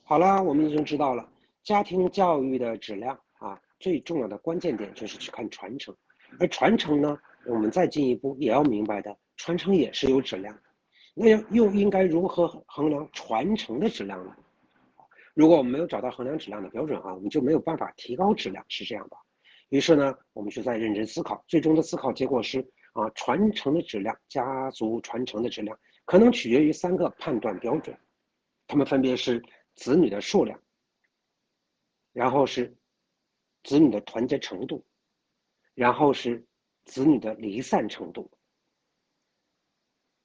好了，我们已经知道了家庭教育的质量啊，最重要的关键点就是去看传承，而传承呢，我们再进一步也要明白的，传承也是有质量的。那又应该如何衡量传承的质量呢？如果我们没有找到衡量质量的标准啊，我们就没有办法提高质量，是这样的。于是呢，我们就在认真思考，最终的思考结果是啊，传承的质量，家族传承的质量，可能取决于三个判断标准，它们分别是子女的数量，然后是子女的团结程度，然后是子女的离散程度。